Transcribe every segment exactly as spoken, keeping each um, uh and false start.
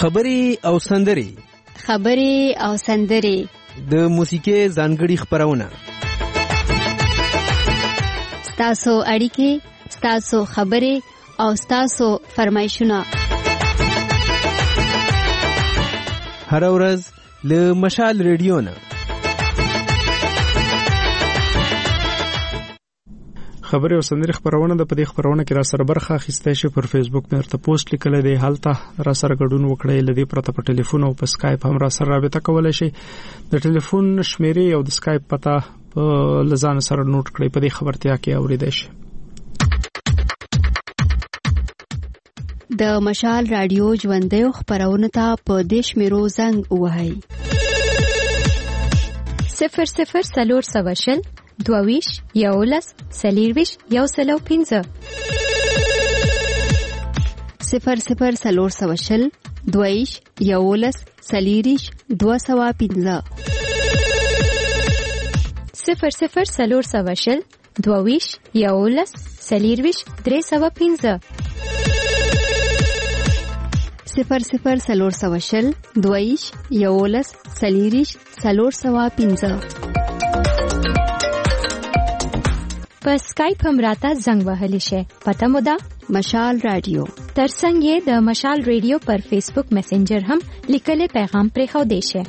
خبرې او سندرې خبرې او سندرې د موسیقۍ ځانګړي خبرونه ستاسو اړیکې ستاسو خبرې او ستاسو فرمایشونه هر ورځ له مشال ریډیو نه خبرې او سندرې خبرونه د پدې خبرونه کې را سره برخه اخیستای شي. پر فیسبوک مې ورته پوسټ لیکل دی، هلته را سره ګډون وکړئ. لدی پرته په ټلیفون او په اسکایپ هم را سره رابطه کولای شي. د ټلیفون شمیرې او د اسکایپ پته په لزان سره نوٹ کړئ. په دې خبرتیا کې اوریدئ شي. د مشال رادیو ژوندۍ خبرونه ته په دیش میرو زنګ وهاي صفر صفر سلور سواشل دوویش یولس سلیرویش یو سلو پینزه صفر صفر سلور سواشل دوویش یولس سلیریش دو سوا پینزه صفر صفر سلور سواشل دوویش یولس سلیرویش درې سوا پینزه صفر صفر سلور سواشل دوویش یولس سلیریش سلور سوا پینزه په اسکایپ هم راته زنګ وهلی شي. پته مو ده مشال رادیو. ترڅنګ یې د مشال رادیو پر فیسبوک میسنجر هم لیکلي پیغام پرې خو دی شي.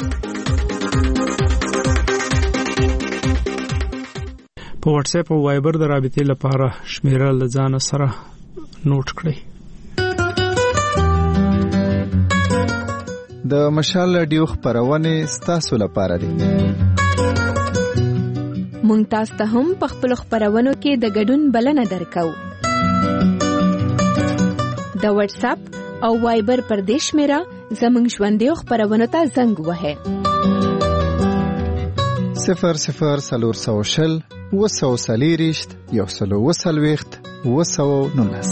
په واتس اپ او وایبر د رابطې لپاره شمیره لزان سره نوٹ کړئ. د مشال رادیو خبرونه ستاسو لپاره دي. مونږ تاسو ته هم په خپل خبرونو کې د ګډون بلنه درکو. د واتس اپ او وایبر پر دیش میرا زمونږ ژوندۍ خبرونو ته زنګ وهه صفر صفر سلور سوشل وسو سلیریشت یو سلو وسلويخت وسو نونس.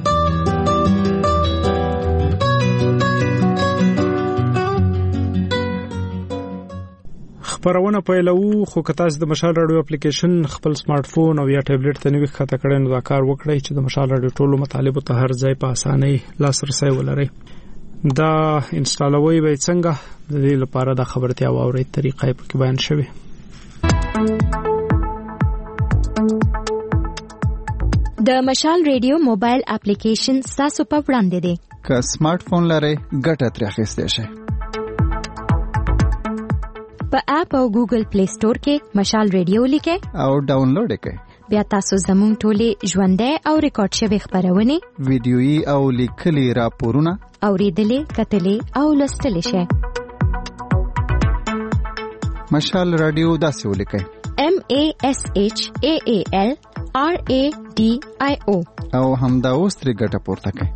خبرونه پیلو. خو که تاسو د مشال رادیو اپلیکیشن خپل سمارټ فون او یا ټابلیټ ته نوې ښکته کړئ نو دا کار وکړئ چې د مشال رادیو ټولو مطالبو ته هر ځای په اسانۍ لاسرسی ولرئ. دا انسټالوي به څنګه د دې لپاره د خبرتیا واورئ طریقې په کې بیان شوی. د مشال رادیو موبایل اپلیکیشن تاسو په وړاندې دی. که سمارټ فون لرئ ګټه ترې اخیستئ شئ. په اپ او ګوګل پلی سٹور کې مشال رادیو لیکئ او ډاونلوډ کړئ. بیا تاسو زموږ ټولې ژوندۍ او ریکارډ شوی خبرونه ویډیويي او لیکلي راپورونه اوریدلې کتلې او لوستلې شئ. مشال رادیو داسې ولیکئ M A S H A A L R A D I O او همدا اوس ترې ګټه پورته کړئ.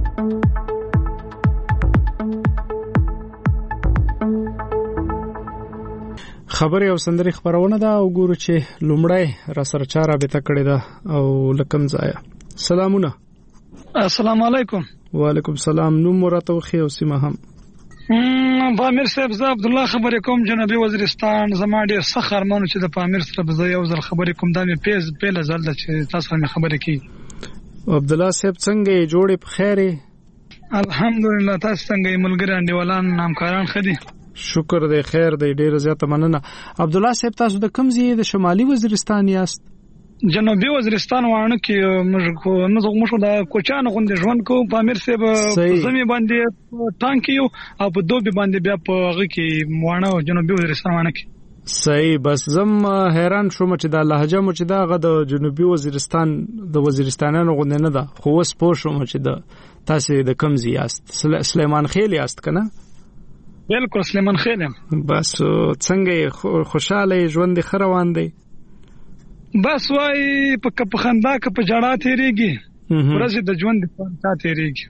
خبرې او سندرې خبرونه دا وګورو چې لومړی را سره چا رابطه کړې ده او لکم ځای. سلامونه. السلام علیکم. وعلیکم السلام. نوم مراتو خو او سیمه هم پامیر صاحب زه عبد الله خبرې کوم جنوبي وزیرستان. زما ډېر سخت ارمانو چې د پامیر سره به یو ځل خبرې کوم. دا مې پیز پیله ځل ده چې تاسو سره خبرې کوي. عبد الله صاحب څنګه جوړې په خیره؟ الحمدلله. تاسو څنګه ملګری انډیوالان همکاران خدي؟ شکر دی خیر دی ډیر زیاته مننه. عبد الله صاحب تاسو د کوم ځای د شمالي وزیرستان یاست؟ جنوبي وزیرستان وانه کې موږ کو نو موږ د کوچانو غونډه ژوند کو. پامیر صاحب زمي باندې ټانکیو او په دوبي باندې بیا په هغه کې وانه جنوبي وزیرستان وانه کې. صحیح. بس زم حیران شوم چې د لهجه مو چې داغه د جنوبي وزیرستان د وزیرستانانو غونډه نه ده. خو اوس پوه شوم چې د تاسو د کوم ځای یاست. سلیمان خیل یاست کنه؟ بالکل سلیمان خیل. بس څنګه خوشاله ژوند دی خروان دی؟ بس وای په په خندا کې په جړا تیریږي. ورځ د ژوند په تا تیریږي.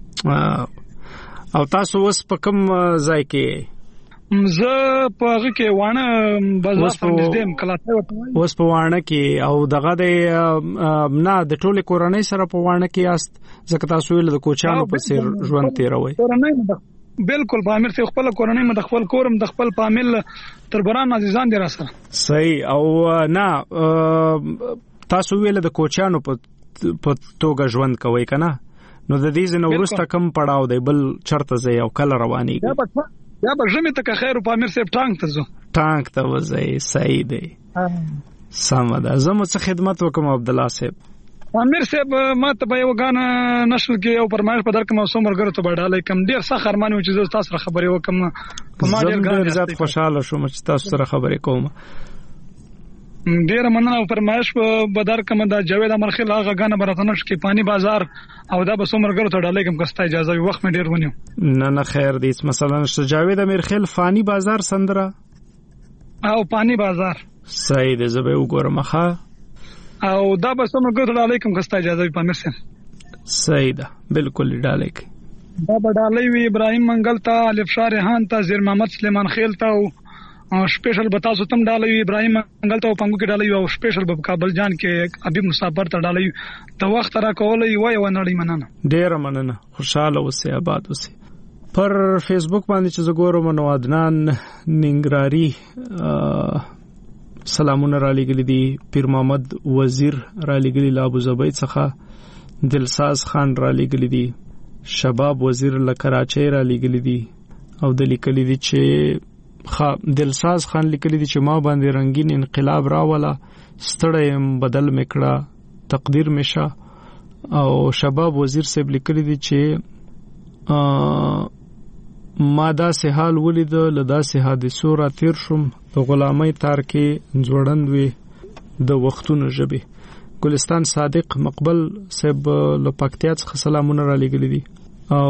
او تاسو اوس په کوم ځای کې؟ زه په هغه کې وانه بازار په دې کلاته وته. اوس په وانه کې او دغه د نه د ټوله کورنۍ سره په وانه کې یاست ځکه تاسو ول د کوچانو په سیر ژوند تیروي. بالکل پامیر ته خپل کورنۍ م د خپل کورم د خپل فامیل تربران عزیزان دي را سره. صحیح. او نه تاسو ویل د کوچانو په په توګه ژوند کوي کنه؟ نو د دې ځنه ورسته کم پړاو دی بل چرته ځای او کله رواني یا به یا به ژمه ته خیر په امیر صاحب ټانک ته ځو ټانک ته وځي صحیح دی سم ده زموږ څه خدمت وکم عبد الله صاحب امیر صاحب ما ته په یو غانا نشل کې یو پرمایش په درک موسم ورګرو ته بډاله کم ډیر څه خرمانه چې تاسو سره خبرې وکم په ما ډیر ګرځي زیات خوشاله شوم چې تاسو سره خبرې کوم ډیر مننه پرمایش په بدر کوم د جاوید امرخیل هغه غانا براتنش کې پانی بازار او دا به سومرګرو ته ډاله کوم کستا اجازه وي وخت مې ډیر ونیو نه نه خیر دی مثلا جاوید امرخیل فانی بازار سندره او پانی بازار صحیح دی زه به وګورم ښه او دا به سومرګرو ته ډاله کوم کستا اجازه وي پامیر سره صحیح ده بالکل ډاله کې دا به ډاله وي ابراهیم منګل ته الف شاه ریحان ته زیر محمد سلیمان خیل ته او سپیشل بتا سو تم ډالوي ابراهیم منګل ته پنګو کې ډالوي او سپیشل په کابل جان کې حبیب مسافر ته ډالوي د وخت را کولای وای و نړۍ مننه ډیر مننه خوشاله اوسئ آباد اوسئ پر فیسبوک باندې چې زګورم نو عدنان ننګراری سلامونه را لګل دي پیر محمد وزیر را لګل له ابو زبید څخه دلساز خان را لګل دي شباب وزیر له کراچۍ را لګل دي او د لیکل دي چې خا دلساز خان لیکلی دی چې ما باندې رنگین انقلاب راولا ستړیم بدل میکړه تقدیر میشه او شباب وزیر صاحب لیکلی دی چې ما دا سه حال ولید لدا سه حادثو را تیر شم د غلامۍ تار کې جوړند وی د وختونو ژبه ګلستان صادق مقبل صاحب له پکتیا څخه سلامونه را لګلی دي او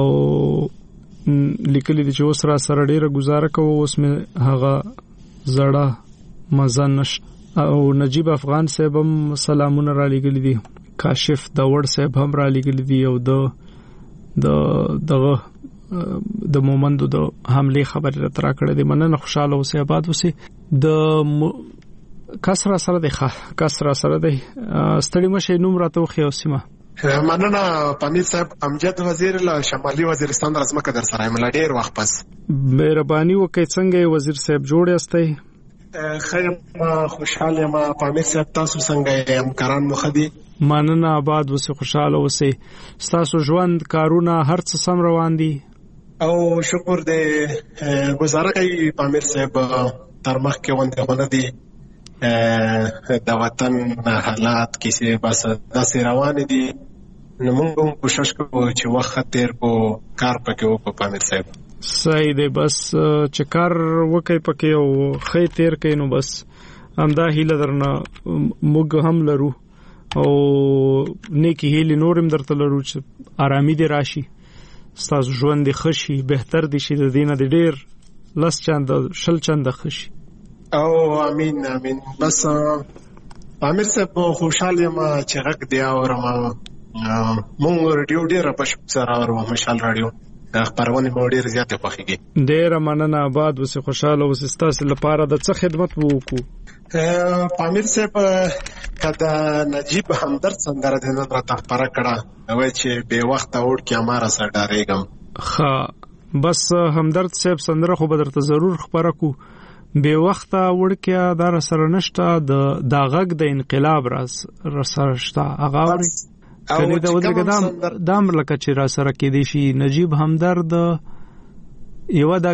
لیکلی دي چې اوس را سره ډیره گزاره کوو اوس مې هغه زړه مزه نشته او نجیب افغان صاحب هم سلامونه را لګلی دي کاشف داوړ صاحب هم را لګلی دي او د د دغه د مومندو د حمله خبره را کړې دي مننه خوشاله اوسئ آباد اوسئ د کسره سره د کسره سره د ستړي مشه نوم راته خو سیمه مننه پامیر صاحب امجد وزیر له شمالي وزیرستان رسمه در سره مل ډیر وخت پس مهرباني وکړئ څنګه وزیر صاحب جوړ یاستئ خیر ما خوشاله ما پامیر صاحب تاسو څنګه یم کران مخدي مننه آباد وسه خوشاله وسه تاسو ژوند کارونه هر څه سم روان دي او شکر دې گزاره کوي پامیر صاحب تر مخ کې ونده ونه دي د وطن حالات کیسه بس داسې روان دي نو موږ هم کوشش کوو چې وخت تیر کو کار پکې وکړو پامیر صاحب صحیح دی بس چې کار وکړي پکې او خې تیر کین نو بس همدا هیله درنه موږ هم لرو او نیکی هیله نورم درته لرو چې آرامي دي راشي ستاسو ژوند دي خشي بهتر دي شي د دینه دي ډیر لس چند شل چند خشي او امين امين بس پامیر صاحب خوشاله ما چې غږ دی اورم مونږ رادیو ډیر په سره اورم مشال رادیو د خبرونه مو ډیر زیاته خوښیږي ډیر مننه آباد وسه خوشاله وسه تاسو لپاره د څه خدمت وکړو پامیر صاحب کدا نجیب همدرد سندره د نن راته خبره کړه وای چې به وخت اور کې اماره سره ډارېګم ها بس همدرد صاحب سندره خو به درته ضرور خبره کو به وخت ورکیا در سره نشته د داغک د انقلاب راس رسرشته هغه کله دا ودرګه دام دام لکه چې را سره کې دي شي نجیب همدرد یو د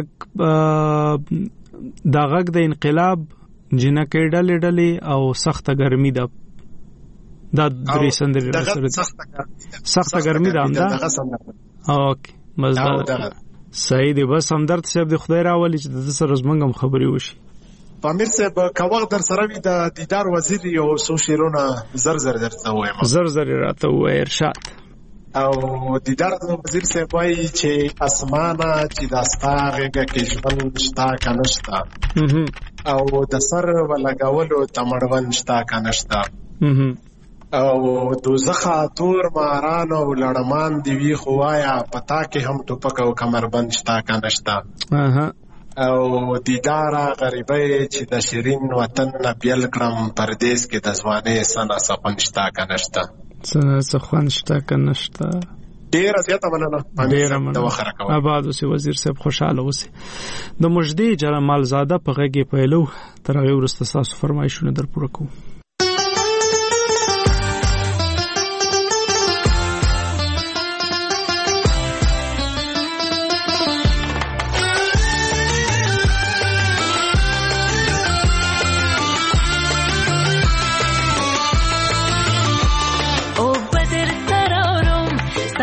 داغک د انقلاب جنکې ډلې ډلې او سخته ګرمي ده دا درې سندرې سره سخته ګرمي ده همدا اوکې مزه صحیح دی بس همدرد صاحب د خدای راولي چې د سره زمنګم خبري وشي پامیر صاحب کاوغ در سره وي د دیدار وزیر یو سو شیرونه زر زر درته وایم زر زر راته وای ارشاد او دیدار وزیر صاحب وایي چې اسمانه چې داستاغه کې ژوند شتا کنهشتا او د سر ولګولو تمړون شتا کنهشتا او دوزخه تور ماران او لړمان دی وی خوایا پتا کې هم ټوپک او کمربند شتا کنهشتا او دیدار غریبې چې د شیرین وطن نه بیل کړم پردیس کې د ځواني سنا سپن شتا کنهشتا سنا سخوان شتا کنهشتا ډیر زیاته مننه ډیر مننه آباد اوسې وزیر صاحب خوشاله اوسې د مجدي جمال زاده په غږی پیلو تر هغه ورسته تاسو فرمایشونه در پوره کوم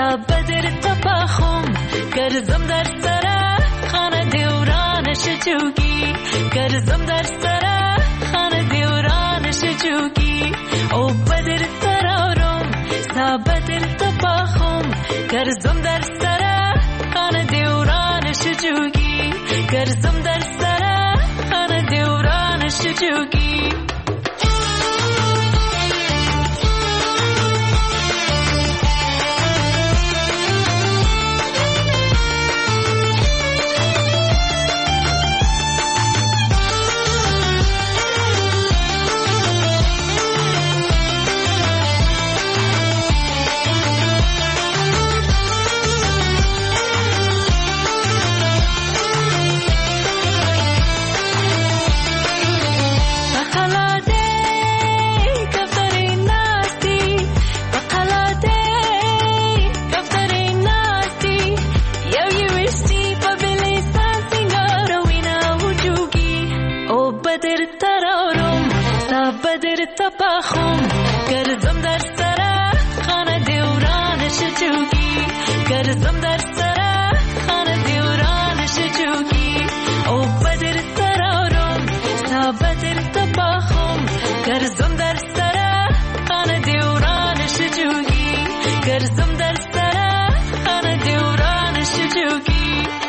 بدر تپاخم گرزم در سرا خانه دیورانش چوکی گرزم در سرا خانه دیورانش چوکی او بدر ترارم سا بدر تپاخم گرزم در سرا خانه دیورانش چوکی گرزم در سرا خانه دیورانش چوکی تپاخم گرزم در سرا خانه دیورانش چوکی گرزم در سرا خانه دیورانش چوکی او بدر ترارم سا بدر تپاخم گرزم در سرا خانه دیورانش چوکی گرزم در سرا خانه دیورانش چوکی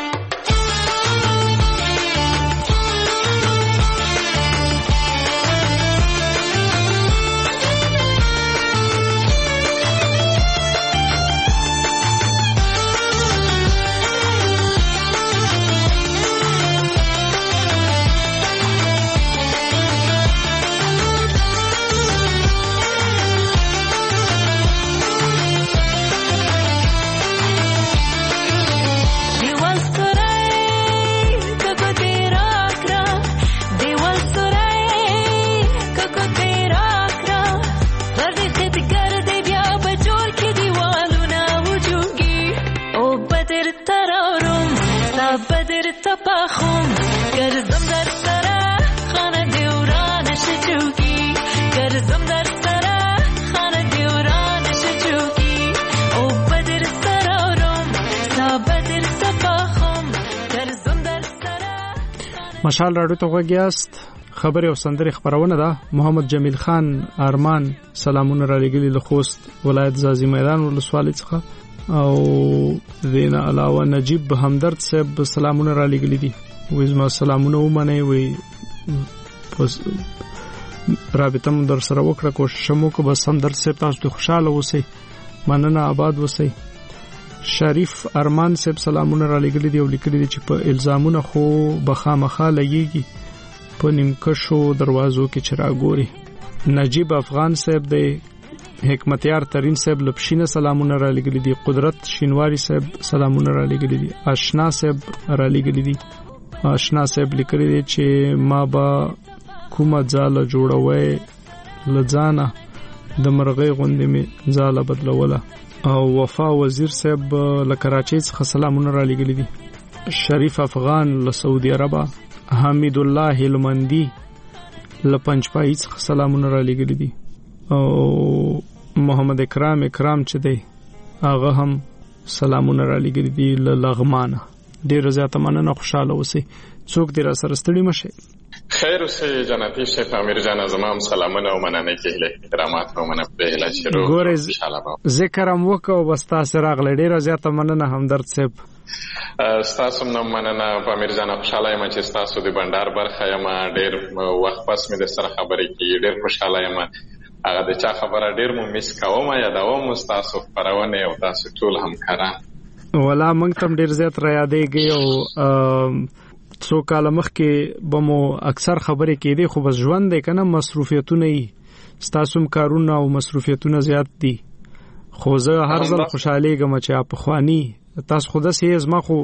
تپاخم گرزم در سرا خانه دیورانش چوکی گرزم در سرا خانه دیورانش چوکی او بدر ترارم سا بدر تپاخم گرزم در سرا. مشال راډیو ته وګیاست خبر او سندري خبرونه ده. محمد جمیل خان ارمان سلامونه را لګلی له خوست ولایت زازی میدان ولسوالۍ څخه او دینه علاوه نجیب همدرد صاحب سلامونه را لګلی دي وې زما سلامونه ومنه وې پس رابطه مون در سره وکړه کوشش مو کو بس همدرد صاحب تاسو ته خوشاله اوسئ مننه آباد اوسئ. شریف ارمان صاحب سلامونه را لګلی دي او لیکلي دي چې په الزامونه خو بخامخه لګيږي په نیمکشو دروازو کې چراغوري. نجیب افغان صاحب دی حکمتیار ترین صاحب لپشینه سلامونه را لګلی دي. قدرت شینواری صاحب سلامونه را لګلی دي. آشنا صاحب را لګلی دي. آشنا صاحب لیکلی دي چې ما با کومه ځاله جوړوي لځانه د مرغې غوندې می ځاله بدلوله. او وفا وزیر صاحب له کراچۍ څخه سلامونه را لګلی دي. شریف افغان له سعودي عربه. حمید الله هلمندی له پنځپای څخه سلامونه را لګلی دي. او محمد اکرام اکرام چې دی هغه هم سلامونه را لګلی دي له لغمانه. ډیر زیاته مننه خوشاله اوسئ. څوک دې را سره ستړي مشه. خیر اوسئ جنابي شیخ امیر جان زمام سلامونه او مننه کې احترامات او مننه په هله شروع ګورې ذکر هم وکاو بس تاسو راغله ډیر زیاته مننه همدرد صاحب. ستاسو نو مننه په امیر جان خوشاله یم چې ستاسو د بندر برخه یم ډیر وخت پس مې د سره خبرې کې ډیر خوشاله یم. هغه د چا خبره ډیر مو میس کوم یا دوام تاسو پرونه او تاسو ټول همکاران ولا موږ تم ډیر زیات را یادېږي او څو کال مخکې به مو اکثر خبرې کېدې خو بس ژوند دی کنه مصروفیتونه یې ستاسو کارونه او مصروفیتونه زیات دي خو زه هر ځل خوشالېږم چې په خواني تاسو خود سه زما خو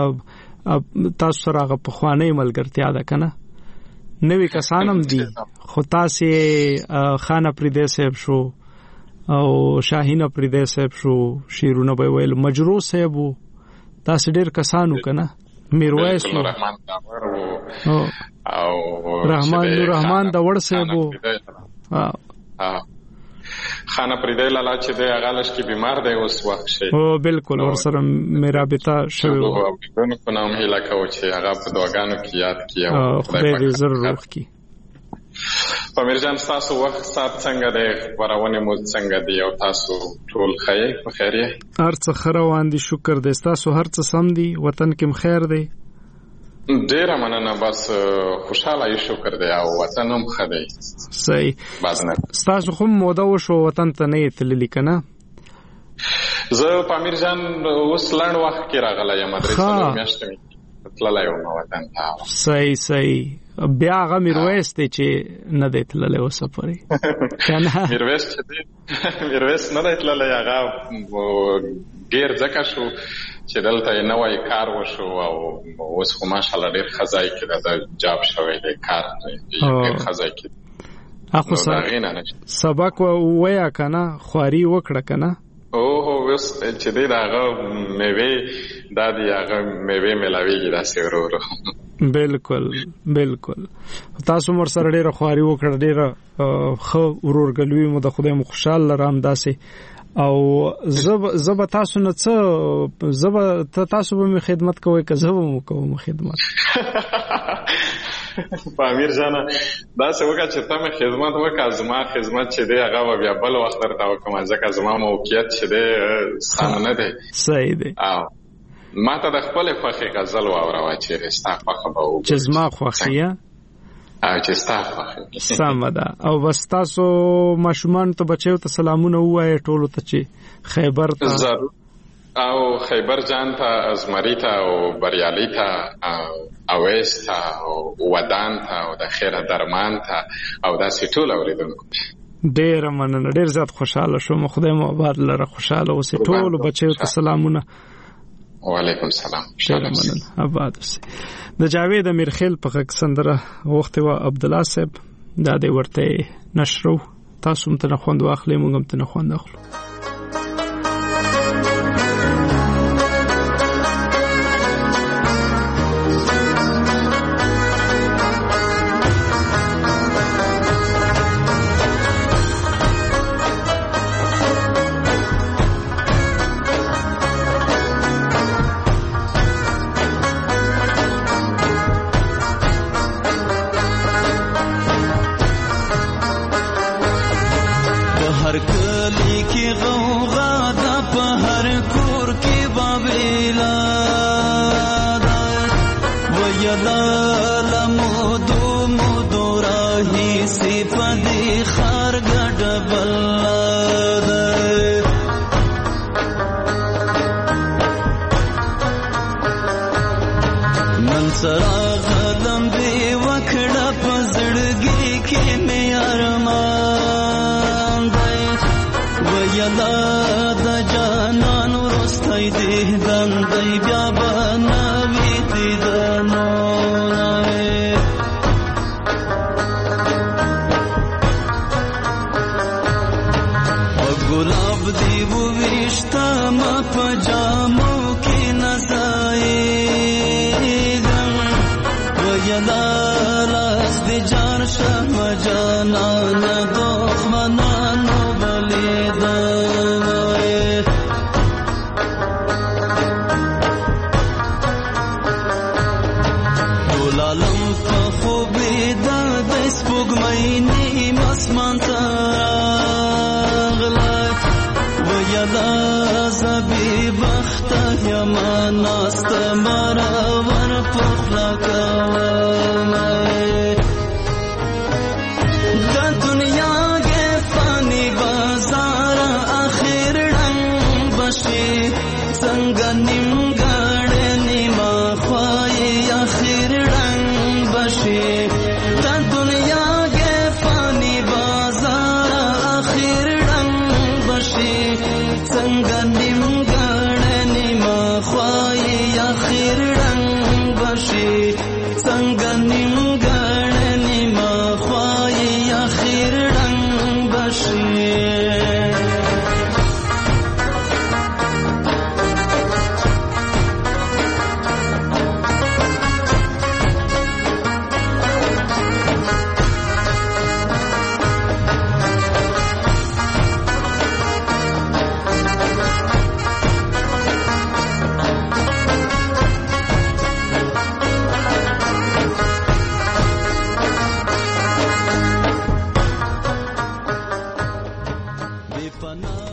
تاسو سره غو په خواني ملګرتیا ده کنه نوې کسانم دي خو تاسو خانه پردې صاحب شو او شاهین پردې صاحب شو شیرونه به ویل مجرو صاحب تاسو ډیر کسانو کنه میرویس رحمان او رحمان رحمان دا ور صاحب ها خانه پریدې لاله چې د هغه لش کې بیمار دی اوس وخت شي او بالکل ور سره مې رابطه شوی و نو په نوم هیله کوم چې هغه په دعاګانو کې یاد کړي او خدای دې زر روغ کړي. پامیر جان تاسو وخت سات څنګه دی خبرونه مو څنګه دی او تاسو ټول خیر په خیریه هر څه خروان دي شکر دې تاسو هر څه سم دي وطن کې خیر دی ډیر مننه بس خوشاله یې شکر دی او وطن هم ښه دی صحیح بازنه تاسو خو موده وشو وطن ته نه تللی کنه زه پامیر جان اوس لاند وخت کې راغلی یم درې څلور میاشتې تللی یم وطن ته صحیح صحیح بیا هغه میرویس دی چې نه دی تللی و سفرې کنه میرویس چې دی میرویس نه دی تللی هغه ډیر ځکه شو چې دلته یې نوی کار وشو او اوس خو ماشاءالله ډیر ښه ځای کې د جاب شوی دی کار ډیر ښه ځای کې اخو سبق ووایه کنه خواري وکړه کنه اوه اوس چې دی د هغه میوې دا دی هغه میوې میلاویږي داسې ورو ورو بالکل بالکل تاسو مر سره ډیره خواري وکړه ډیره ښه ورورګلوي مو د خدای مو خوشحال لرم داسې او زب زب تاسو نه څه زب تاسو به خدمت کوئ که زب مو کوم خدمت پامیر جانا دا څه وکړه چې ته مې خدمت وکړه زما خدمت چې دی هغه بیا بل وخت درته وکړم ځکه زما موقعیت چې دی سم نه دی صحیح دی ما ته د خپلې خوښې غزل واوروه چې ستا خوښه به وګورې چې زما خوښه او چې ستا خوښه سمه ده او بس تاسو ماشومان ته بچیو ته سلامونه ووایئ ټولو ته چې خیبر ته ضرور او خیبر جان ته ازمري ته او بریالي ته اویس ته او ودان ته او د خیره درمان ته او داسې ټول اوریدونکو ډېره مننه ډېر زیات خوشحاله شوم خدای مو آباد لره خوشحاله اوسئ ټولو بچیو ته سلامونه وعلیکم السلام ډېره مننه آباد اوسئ. د جاوید امیرخیل په غږ سندره وخت و عبدالله صاحب دا دې ورته نشرو تاسو هم ته نه خوند واخلئ موږ هم ته نه خوند اخلو.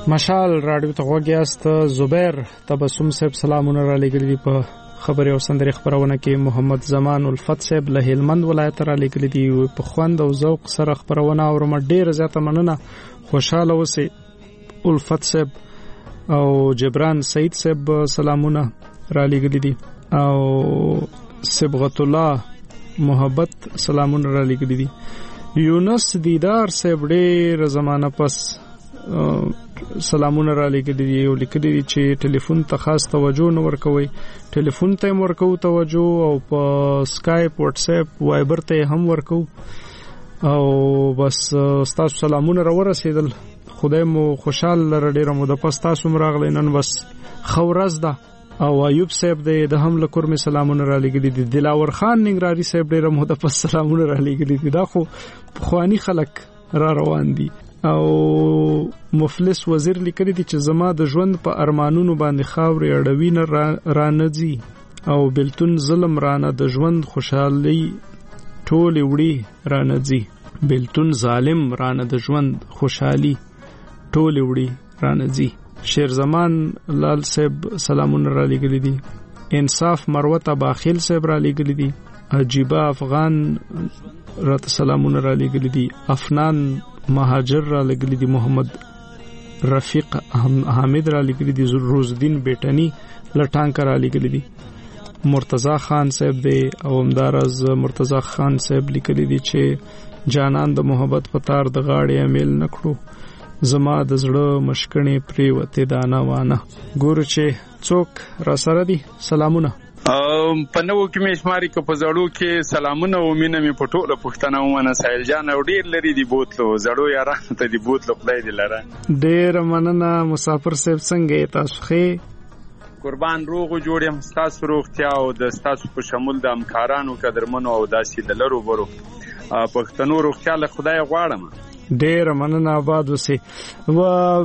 مشال رادیو ته وګیاست. زبیر تبسم صاحب سلامونه را لګلې دي په خبري او سندري خبرونه کې. محمد زمان الفت صاحب له هلمند ولایت را لګلې دي په خوند او ذوق سره خبرونه او ډېر زیاته مننه. خوشاله اوسئ الفت صاحب. او جبران سعید صاحب سلامونه را لګلې دي او صبغت الله محبت سلامونه را لګلې دي. یونس دیدار صاحب ډېر زمانه پس سلامونه را لګلې دي او لیکلي دي چې ټلیفون ته خاص توجه نه ورکوي. ټلیفون ته ورکو توجه او په سکایپ واتس اپ وایبر ته هم ورکو او بس تاسو سلامونه را ورسېدل. خدای مو خوشحال لره. ډیره مو د پس تاسو مرغلی نن بس خورز ده. او ایوب صاحب د هم له کور می سلامونه را لګلې دي. دلاور خان ننګراری صاحب ډیره مو د پس سلامونه را لګلې دي. دا خو خواني خلک را روان دي. او مفلس وزیر لیکلی دي چې زما د ژوند په ارمانونو باندې خاورې اړوي نه رانځي او بلتون ظلم رانه د ژوند خوشحالي ټولې وړي رانځي. بلتون ظالم رانه د ژوند خوشحالي ټولې وړي رانځي. شیر زمان لال صاحب سلامونه را لګلې دي. انصاف مروت باخیل صاحب را لګلې دي. عجیبه افغان راته سلامونه را لګلې دي. افنان مهاجر را لګلې دي. محمد رفیق حامد را لګلې دي. روزدین بیٹنی لټانک را لګلې دي. مرتضی خان صاحب دی او همدارز مرتضی خان صاحب لیکلي دي چې جانان د محبت په تار د غاړې امیل نکړو زما د زړه مشکڼې پرې وته دانا وانه. ګورو چې څوک را سره دي. سلامونه. په نو کې مې شماري که په زړو کې سلامونه او مینه مې په ټوله پښتنه ومنه. سایل جان او ډیر لري دی بوتلو زړو یارانو ته دی بوتلو خدای دې لره. ډیر مننه مسافر صاحب. څنګه تاسو ښه؟ قربان روغ جوړ یم. ستاسو روغتیا او د ستاسو په شمول د همکارانو قدرمنو او داسې د لرو برو پښتنو روغتیا له خدای غواړم. ډیر مننه. آباد وسه. و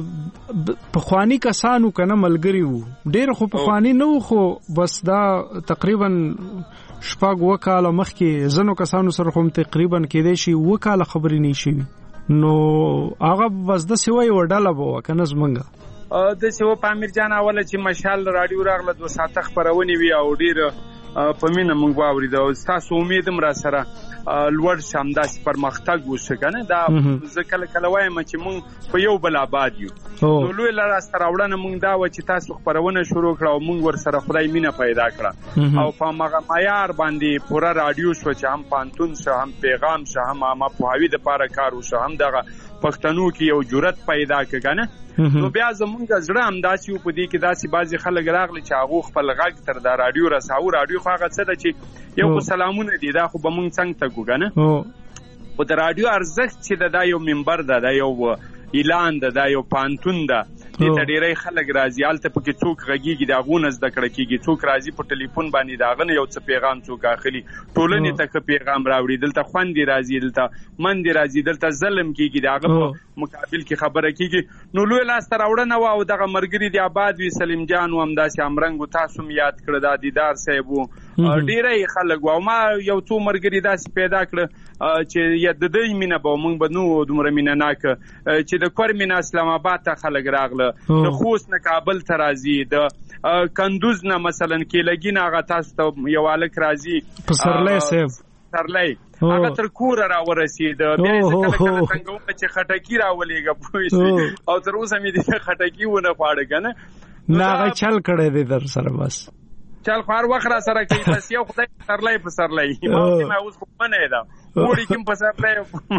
پخوانی کسانو کنه ملګری وو. ډیر خو پخوانی نو خو بس دا تقریبا شپږ وکاله مخکې زنو کسانو سره هم تقریبا کېدې شي وکاله خبرې نه شي. نو هغه بس د سوي وډاله بو کنه زمنګ د سیو پامیر جان اوله چې مشال رادیو راغله دوه ساعت خبرونه وی او ډیر په مینه مونږ واورید او تاسو امیدم را سره لوړ شم داسې پرمختګ وشي کنه. دا زه کله کله وایم چې مونږ په یو بل آباد یو. نو لوی لاره سره وړاندې مونږ دا و چې تاسو خبرونه شروع کړو او مونږ ور سره خدای مینه پیدا کړه او په مغه معیار باندې پورا رادیو شو چې هم پانتون شو هم پیغام شو هم ما په هوی د پاره کار وشو هم دغه پښتنو کې یو جرأت پیدا کړه. نو بیا زمونږ زړه هم داسې و په دې کې داسې بعضی خلک راغلي چې هغه خپل غږ تر دا رادیو رساو. رادیو خو هغه څه ده چې یو سلامونه دي دا خو به مونږ څنګه ته کو کنه. او د رادیو ارزښت چې دا یو منبر ده دا یو اعلان ده دا یو پانتون ده. دې ته ډېری خلک راځي هلته پکې څوک غږیږي د هغو نه زده کړه کېږي. څوک راځي په ټلیفون باندې د هغه نه یو څه پیغام څوک اخلي ټولنې ته ښه پیغام راوړي. دلته خوندې راځي دلته مندې راځي دلته ظلم کېږي د هغه په مقابل کې خبره کېږي. نو لوی لاسته راوړنه وه او دغه ملګري د آباد وي سلیم جان و همداسې همرنګ و تاسو م یاد کړه دا دیدار صاحب و ډېری خلک و او ما یو څو ملګري داسې پیدا کړه چې د دوی مینه به موږ به نو دومره مینه ناکه چې د کور مینه اسلام آباد ته خلک راغله د خوست نه کابل ته راځي د کندوز نه مثلا کېلګي نه هغه تاسو ته یو هلک راځي پسرلی صاحب پسرلی هغه تر کوره راورسېد. بیا یې زه کله کله څنګه وم چې خټکي راولېږه پوه شوې او تر اوسه مې د خټکي ونه خواړه که نه نه هغه چل کړی دی در سره بس چل خو هر وخت را سره کوي بس یو خدای پسرلی پسرلی ما اوس خو منې ده وړي کوم پسرلی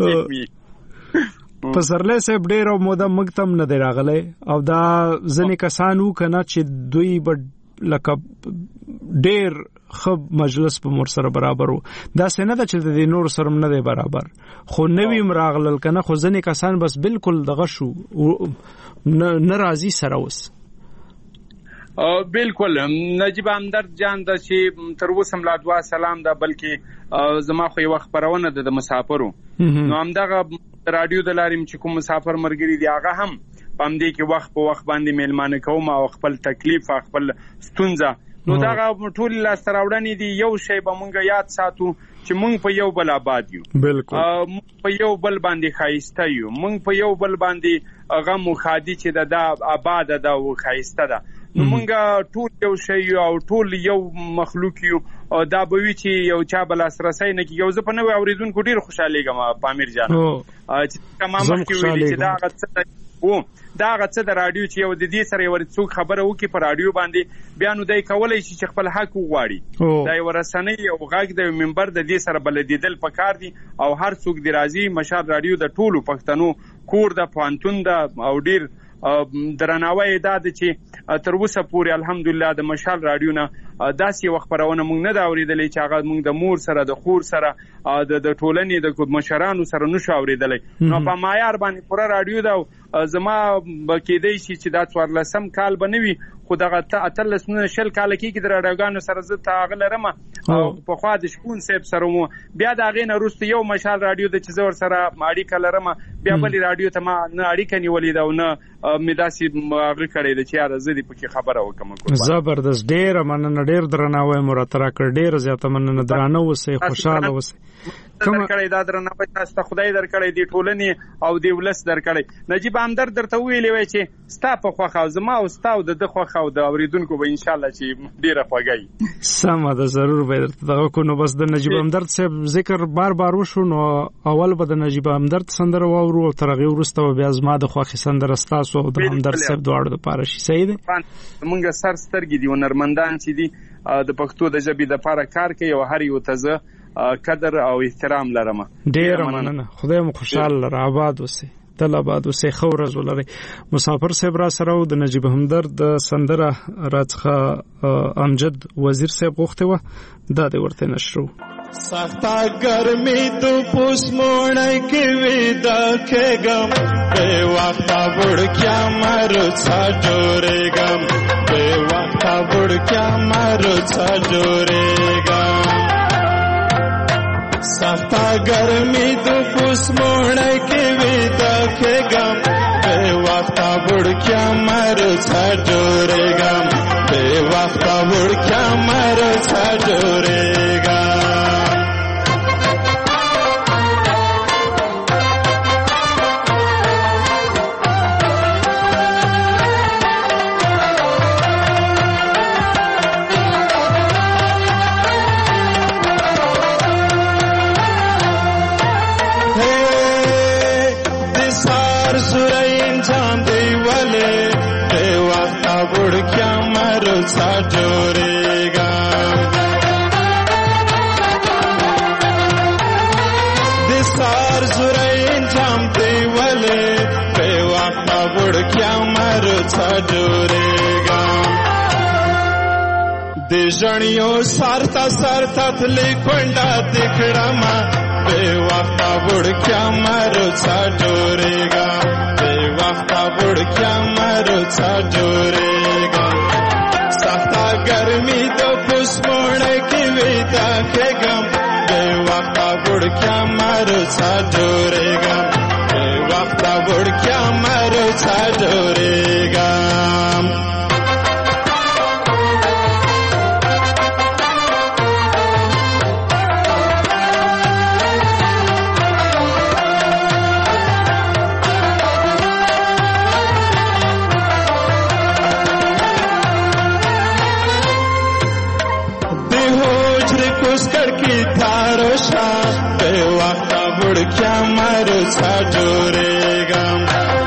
منې پسرلی صاحب ډېر موده موږ ته هم نه دی راغلی او دا ځینې کسان وو که نه چې دوی به لکه ډېر ښه مجلس په مور سره برابر وو. داسې نه ده چې د دې نور سره هم نه دی برابر خو نوي هم راغلل که نه خو ځینې کسان بس بالکل دغه شو نه راځي سره اوس. بالکل نجیب همدرد جان ده چې تر اوسه لا دعا سلام ده بلکې زما خو یوه خپرونه ده د مسافرو. نو همدغه رادیو د لارې چې کوم مسافر ملګري دي هغه هم په همدې کې وخت په وخت باندې میلمانه کوم او خپل تکلیف خپل ستونزه نو دغه ټول لاسته راوړنې دي. یو شی به مونږ یاد ساتو چې موږ په یو بل آباد یو. بالکل موږ په یو بل باندې خایسته یو. موږ په یو بل باندې غم او خادي چې د آباد ده او خایسته ده. نو موږ ټول یو شی او ټول یو مخلوق یو. دا به وی چې یو چا بل اسرسای نه کی. یو ځ په نوې اوریدونکو ډیر خوشاله ګم پامیر جان چې تمام مخکې ویل چې دا غڅ او دا غڅ د رادیو چې یو د دې سره یو څوک خبره وکي په رادیو باندې بیا نو دای کولای شي چې خپل حق وغواړي. دا یو رسنۍ او غږ د منبر د دې سره بلدیدل پکار دي او هر څوک دی راځي مشال رادیو د ټولو پښتنو کور د پوانتون د او ډیر درناوی دا د چې تر اوسه پورې الحمدلله د مشال رادیو نه داسې یو خبرونه موږ نه دا اورېدلې چې هغه موږ د مور سره د خور سره د ټولنې د مشرانو سره نشو اورېدلی. نو په معیار باندې پوره رادیو دا زما کېدای شي چې دا څوارلسم کال به نه وي خو دغه اتلس نه شل کاله کېږي د راډیوګانو سره زه تعامل لرم او پخوا د شپون صاحب سره مو بیا د هغې نه وروسته یو مشال رادیو د چې زه ورسره اړیکه لرم بیا بلې رادیو ته ما نه اړیکه نیولې ده او نه مې داسې هغه کړی ده چې یاره زه دې پکې خبره وکړم. زبردست ډېره مننه ډېر درناوی مو راته راکړ ډېره زیاته مننه درانه اوسئ خوشحاله اوسئ. درکړی دا درناوی تاسو ته خدای درکړی دی ټولنې او دی ولس درکړی. نجیب همدرد درته ویلې وای چې ستا په خوښه او زما او ستا او د ده خوښه او د اورېدونکو به انشاءالله چې ډېره خوږی. سمه ده ضرور به یې درته دغه کړو. نو بس د نجیب همدرد صاحب ذکر بار بار وشو نو اول به د نجیب همدرد سندره واورو او تر هغې وروسته به بیا زما د خوښې سندره ستاسو او د همدرد صاحب دواړو دپاره شي. صحیح دی؟ مونږ سر سترګې دي هنرمندان چې دي د پښتو د ژبې دپاره کار کوي او هر یو ته زه قدر او احترام لرم. ډېره مننه. خدای مو خوشحاله لره. آباد اوسئ. تل آباد اوسئ. ښه ورځ ولرئ. مسافر صاحب را سره و د نجیب همدرد د سندره راڅخه امجد وزیر صاحب غوښتې وه دا دې ورته نشرو. سخته ګرمي تو پوس موړی کې ویده کېږم بې وخته وړکیا مرڅه جوړېږم بې وخته وړکیا مرڅه جوړېږم. سخته ګرمي تو پوس موړی کې ویده کېږم بې وخته وړکیا مرڅه جوړېږم بې وخته وړکیا مرڅه جوړېږم. د ژړیو سارتا سارتا تلی کونډه دکړما بې وخته وړکیا مرڅه جوړېږه بې وخته وړکیا مرڅه جوړېږه. سخته ګرمي د پوس موړی کې ویده کېږم بې وخته وړکیا مرڅه جوړېږم بې وخته وړکیا مرڅه جوړېږم. وړکیا مرڅه جوړېږم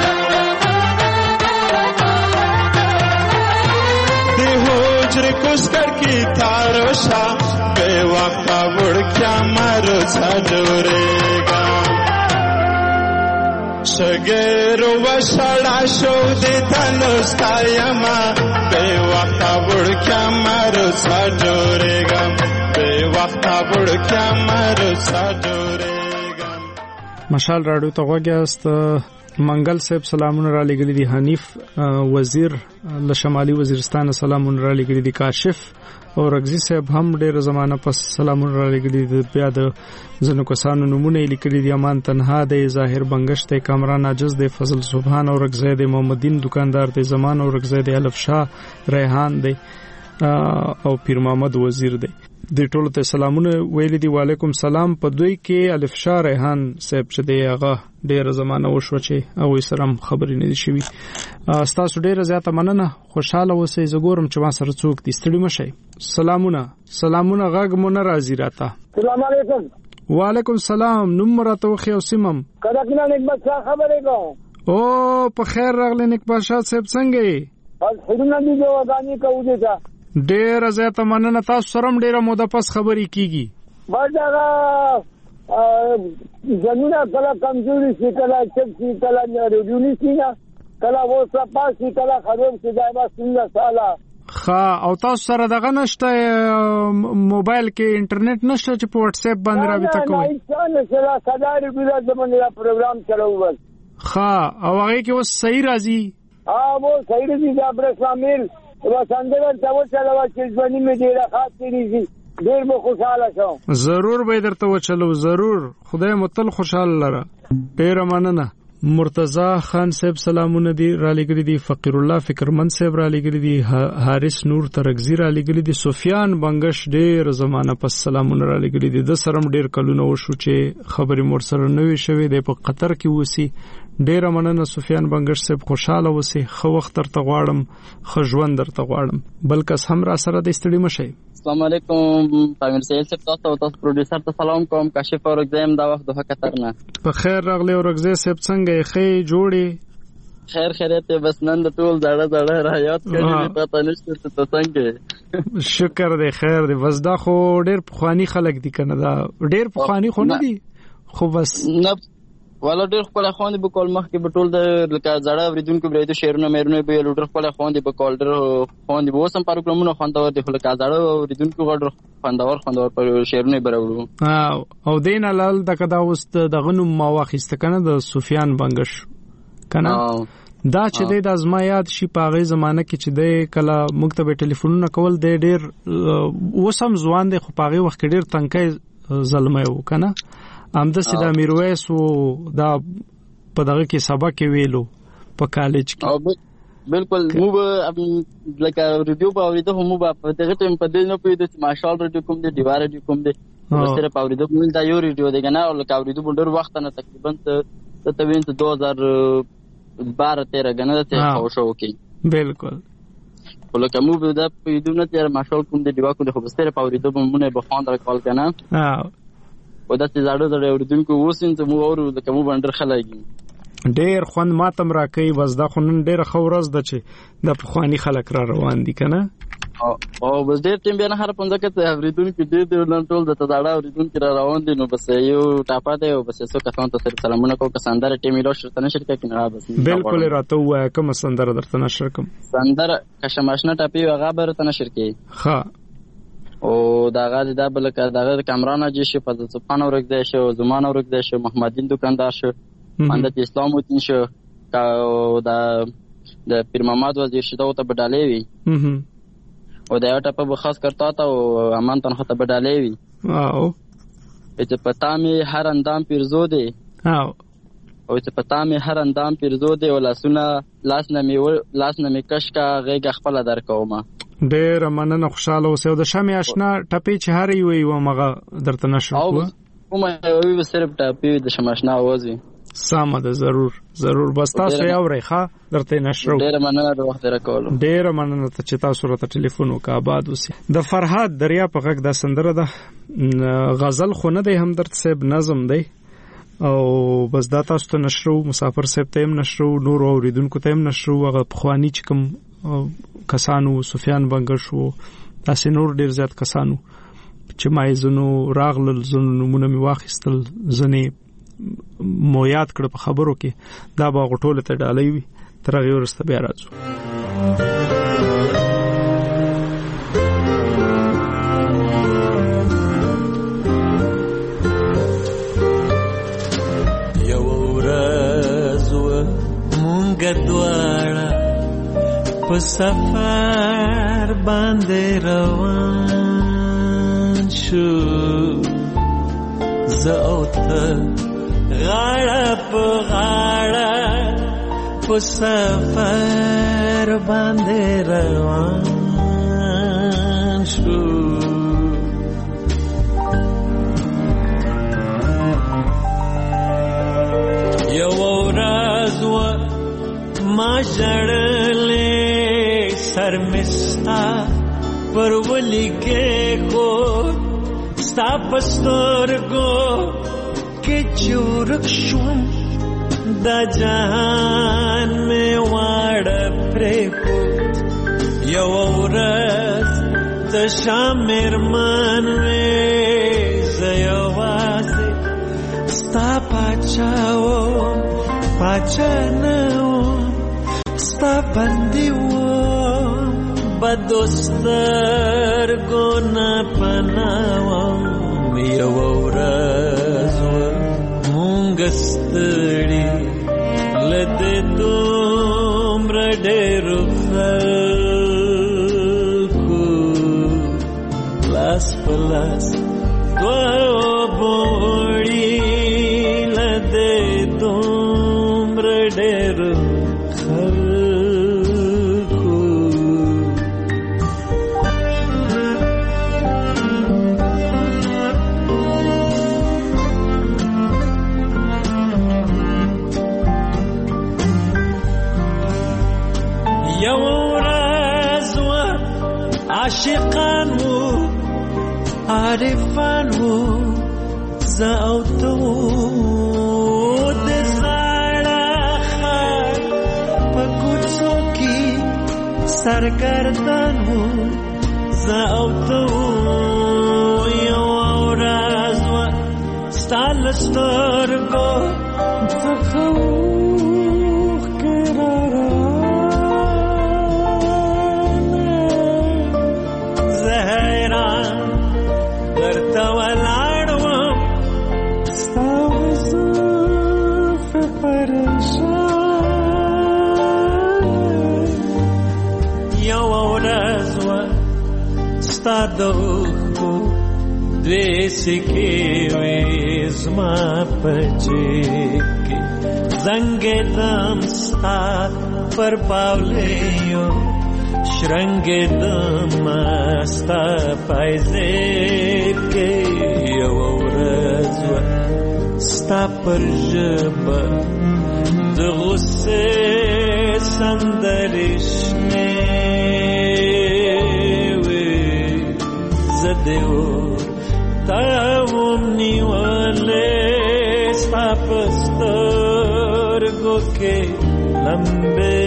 د حجرې کوسکر کې تاړو شه بې وخته وړکیا مرڅه جوړېږم. شګېرو وشړا شو د تنو ستایمه بې وخته وړکیا مرڅه جوړېږم بې وخته وړکیا مرڅه جوړېږم. مشال راډیو ته غوږ یاست. منګل صاحب سلامونه را لګلي دي. حنیف وزیر له شمالي وزیرستان سلامونه را لګلي دي. کاشف او رغزي صاحب هم ډېر زمانه پس سلامونه را لګلي دي. بیا د ځینو کسانو نمونه یې لیکلي دي. امان تنها دی، ظاهر بنګش دی، کامران عاجز دی، فضل سبحان او رغزی دی، محمدین دکاندار دی، زمان او رغزی دی، الف شاه ریحان دی او پیر محمد وزیر دی. د ټولو ته سلامونه ویل دي. وعلیکم سلام. په دوی کې الف شاه ریحان صاحب چې دی هغه ډیره زمانه وشو چې او سره خبرې نه دي شوي. تاسو ډیره زیاته مننه. خوشاله اوسئ. زه ګورم چې ما سره څوک دي. ستړي مشئ. سلامونه سلامونه. غږ مو نه راځي راته. السلام علیکم. وعلیکم سلام. نوم راته وخی او سیمم. کله نکبت شاه خبرې کوم. او په خیر راغلی نکبت شاه صاحب څنګه یې؟ الحمدلله دې ودانې کوو دې تا. ډیره زیاته مننه. تاسو سره ډیره موده پس خبرې کیږي. بس هغه زمينه کله کمزوري شي کله چپ شي کله ریډیونی شي کله وسه پاسي کله خراب شي دا ما څنګه سالا. ها او تاسو سره دغه نشته موبایل کې انټرنیټ نشته چې په واتس اپ باندې رابطه کوئ؟ نه نه سره ساده ریډیو د باندې پروګرام چلاو بس. ها او هغه کې اوس صحیح راځي؟ ها وو صحیح راځي. دا پر شامل وسندر ته وچلو چې ځواني مې ډیره خاطرې دي. ډیر مو خوشاله شوم. ضرور به درته وچلو. ضرور. خدای متل خوشاله لره. ډیره مننه. مرتضی خان صاحب سلامونه دي را لګري دي. فقیر الله فکرمن صاحب را لګري دي. حارث نور ترغزی را لګري دي. سفیان بنگش ډیر زمانه پس سلامونه را لګري دي. د سرم ډیر کلونه وشو چې خبرې مور سره نوې شوې د په قطر کې وسی. ډیره مننه سفیان بنگش صاحب. خوشاله اوسئ. خو وخت درته غواړم. خو ژوند درته غواړم. بلکې هم را سره د ستړي مشئ. السلام علیکم. پامیر سیل صاحب تاسو او تاسو پروډوسر ته سلام کوم. کاشف اورګزم دا وخت د قطر نه. په خیر راغلی اورګزم صاحب څنګه یې؟ خې جوړې خیر خیریت بس نن د ټول زړه زړه را یاد کړی پته نشته ته څنګه. شکر دی خیر دی. بس دا خو ډیر پخوانی خلک دي کنه. دا ډیر پخوانی خو نه دي خو بس نه والا ډیر خپل خواندې په کول مخ کې په ټول د لکه زړه اوریدونکو برېدو شعرونه مېرونه به لوډر خپل خواندې په کول ډیر خواندې به وسم پروګرامونه خواندور دي خو لکه زړه اوریدونکو غړ خواندور خواندور په شعرونه برابرو. او دین لال دغه دا اوس د غنوم ما واخیست کنه د سفیان بنگش کنه. دا چې د ازما یاد شي په هغه زمانه کې چې د کله مکتب ټلیفونونه کول د ډیر وسم ځوان دی خو په هغه وخت ډیر تنکي ظلمه و کنه. امده سي د میرویس او دا په دغه کې سبق ویلو په کالج کې. بالکل مو لکه ریډیو په اوریدو هم په دغه ټیم په دې نه پېد چې ماشال ریډیو کوم دی دیوار ریډیو کوم دی سره په اوریدو مول دا یو ریډیو دی کنه. او لکه اوریدو په ډېر وخت نه تقریبا ته ته وینځ دو هزار بارہ تیرہ غنه ته خو شو کې. بالکل. ولکه مو دا په دې نه تیر ماشال کوم دی دیوار کوم دی خو سره په اوریدو مونږ به خوان راکول کنه. ها او دا چې زړه زړه اوریدونکو وسین ته مو اورو د کوم باندې خلګي ډیر خوند ماتم راکې. بس دا خو نن ډیر خورز د چې د پخوانی خلک را روان دي کنه. او بس ډیر ټیم بیا نه هر پنځه کې اوریدونکو ډیر ډیر نن ټول د زړه اوریدونکو را روان دي. نو بس یو ټاپا دی او بس څو کسان ته سره سلامونه کوم. کساندار ټیم له شرط نه شرکت کینه. بس بالکل راته وای کوم سندره درته نشر کوم. سندره کشماشنه ټاپي هغه برته نشر کی. ها او دا غاړي دا بل کړه دا کامران اجي شي په صفان اورګ دی شو زمان اورګ دی شو محمدین دکاندار شو اندت اسلام وتین شو او دا د پیر محمد وزیر شته ته بدالې وی. او دا ټاپه به خاص کرتا تا او امان تنه ته بدالې وی. او چې پتا می هر اندام پیرزو دی. او او چې پتا می هر اندام پیرزو دی او لاسونه لاس نه می لاس نه می کش کا غېګ خپل در کومه. ډیر مننه. خوشاله اوسئ. د شمع آشنا ټپي چې هر یو یو مغه درته نشو کومه یو صرف ټپي د شمع آشنا आवाज سامه ده. ضرور ضرور. بس تاسو یې اورئ ښه درته نشو. ډیر مننه د وخت راکولو. ډیر مننه ته چې تاسو راته ټلیفون وکړ. آباد اوسئ. د فرهاد دریا په غږ د سندره ده غزل خو نه دی همدرد صاحب نظم دی او بس دا تاسو ته نشرو. مسافر صاحب ته هم نشرو. نور اوریدونکو ته هم نشرو. هغه پخوانی چې کوم کسانو سفیان بنگش وو تاسو نور ډیر زیات کسانو چې ما زنو راغلل زنو نمونه می واخیستل زنه مو یاد کړ په خبرو کې. دا به غټول ته ډالۍ وي. تر هغه ورسته بیا راځو. یو ورځ مونږ دواړه په سفر باندې روان شو. زه او ته غاړه په غاړه په سفر باندې روان شو. ستا پر ولی کې کو ستا پسترګو کې چورک شوم دا جهان میں واړ پرې کو یو ورځ ته شامر من وې زیوازه ستا پاچاو پاچانو ستا بندیو بدوستر گونا پناوام یو ورځ مونږ ستړي لته دومره ډېر خلکو لاس په لاس دوه بوړي لته دومره ډېر عاشقان وو عارفان وو زاوتو د زړه خار په کوڅو کې سرګردان وو زاوتو یو ورځ و ستال سترګو څخه دغو دوی سکی ویزما پچکی زنگ دم ستا پر پاولیو شرنگ دم ستا پایزیب کی یو ورځ ستا پر ژبه د غصې سندرشنې دیو تاوم نیواله ستا پسترګو کې لمبه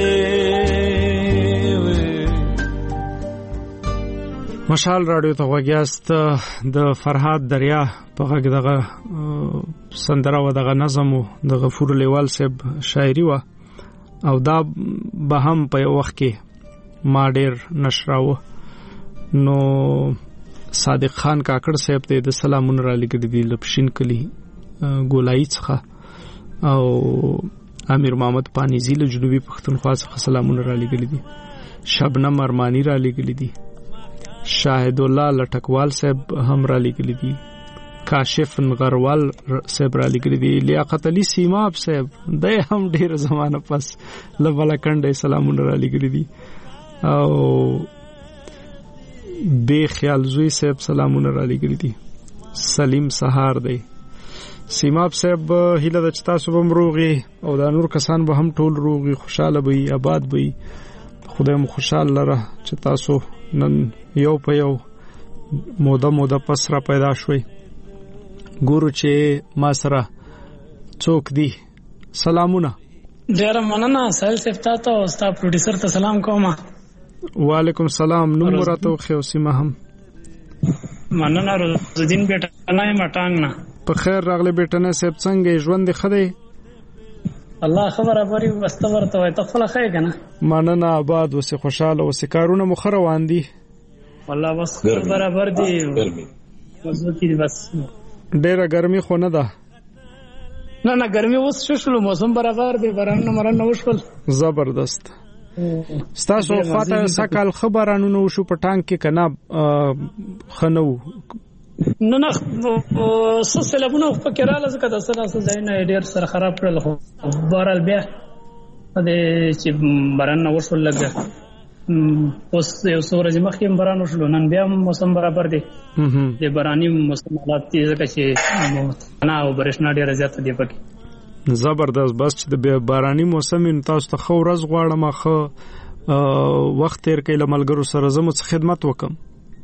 مشال رادیو ته وګیاست د فرهاد دریا په غږ دغه سندره و دغه نظم د غفور لیوال صاحب شاعري و او دا به هم په یو وخت کې ما ډېر نشراوه نو صادق خان کاکړ صاحب ته د سلامونه را لګړي دي لپشین کلی ګولای څخه او امیر محمد پانیزی له جنوبي پښتونخوا څخه سلامونه را لګړي دي شبنم ارمانی را لګړي دي شاهد الله لټکوال صاحب هم را لګړي دي کاشف نغروال صاحب را لګړي دي لیاقت علي سیماب صاحب د هم ډیر زمانه پس لولا کنده سلامونه را لګړي دي او بے خیال زوی صاحب سلامونه را لګړي دي سلیم سهار دی سیماب صاحب هیله د چتا صبح مروغي او دا نور کسان به هم ټول روغي خوشاله وي آباد وي خدای مو خوشاله لره چې تاسو نن یو په یو موده موده پس را پیدا شوي ګورو چې ما سره څوک دی سلامونه ډیر مننه سهیل صاحب تاسو او ستا پروډوسر ته سلام کوم وعلیکم سلام نوم راته خو سیمه هم مننه روزدین بیٹانه مټانګ نه په خیر راغله بیٹانه صاحب څنګه ژوند خدای الله خبره بری واست ورته وای ته خپل خای کنه مننه آباد وسه خوشاله وسه کارونه مخ روان دي والله بس برابر دي مزو کې بس ډیره ګرمي خو نه ده نه نه ګرمي اوس شوشلو موسم برابر دی باران نه مرن وشول زبردست ستاسو خاطر سکل خبرانو نو شو پټانک کې کنا خنو نه نه سلسلهونه په کراله زکه د سره ځای ډیر سره خراب کړل خو بارال بیا د چې باران نه وشول لګ اوس یو څو ورځې مخکې باران وشول نن بیا موسم برابر دی د باراني موسم حالات دي زکه چې نه او برېښنا ډیر زیات دی پکې زبردست بس چې د باراني موسم تاسو ته خو ورځ غواړم خو وخت تیر کله ملګرو سره زموږ خدمت وکم.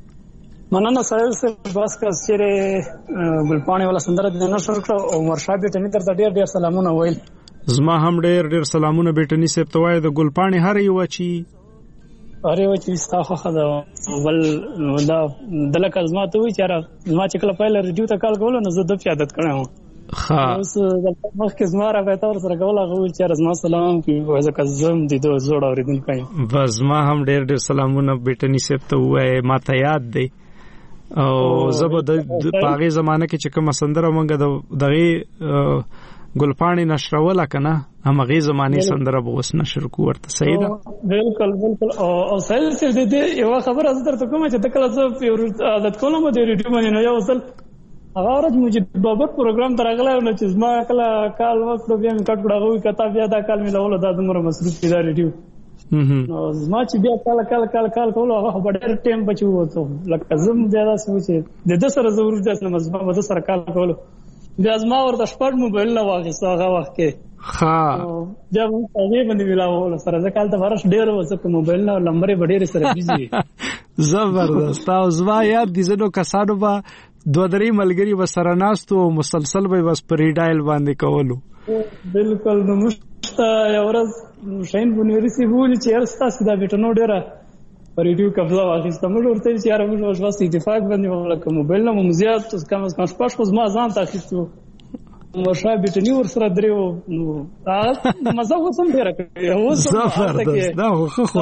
مننه سایل سره بس کا چیرې ګلپاڼې ولا سندره د نشر کړ او مرشد ټنی تر ډیر ډیر سلامونه ویل. زما هم ډیر ډیر سلامونه بیٹنی سیب ته وای د ګلپاڼې هر یو چی هر یو چی ستاسو خدا ول دا دلک ازما ته وی چیرې زما چې کله پهل ریډیو ته کال کول نو زه د پیادت کړم. ها اوس د مخکې زما را به تور سره کول هغه چې زما سلام کی وځه کزم دي دوه زوړ اوریدونکو. بس ما هم ډیر ډیر سلامونه بیٹنی سیب ته وای ما ته یاد دی او زبر د پاغي زمانه کې چې کوم سندره مونږ د دغه ګلپاڼې نشروله کنه همغه زمانه سندره به وس نشر کو ورته صحیح ده. بالکل بالکل او سایل سره دې یو خبر از تر کومه چې تکله زه عادت کوم د ریډیو باندې نو یو ځل هغه ورځ مجید بابر پروګرام ترغله نو چې ما کله کال وکړو بیا مې کټ کړو کته بیا دا کال مې لول دا دمر مصروف دی ریډیو نو زما چې بیا کال کال کال کال کول هغه په ډېر ټیم بچو وته لکه زم زیاده سوچ د د سره ضرورت ده مزما د سره کال کول بیا زما ورته شپږ موبایل نه واغسته هغه وخت کې ها جب هغه باندې ویلاو سره ځکه ته ورش ډېر وځه موبایل نه لمبرې ډېر سره بيزي زبردست او زما یاد دي زنو کسانو با دوه درې ملګری و سره ناستو مسلسل به بس پری ډایل باندې کولو. بالکل نو مشته یو ورځ شین بونیرسي بولی چې ارستا سیده بیٹنو ډیره ریډیو قبضه واخیسته موږ ورته چې یاره موږ واسه اتفاق باندې ولکه موبایل نه مو زیات کم از کم شپږ خو ما ځان تاخیستو مرشد بیٹنی ور سره درو نو هغه مزه وسم ډیره کوي اوس زبردست دا خو خو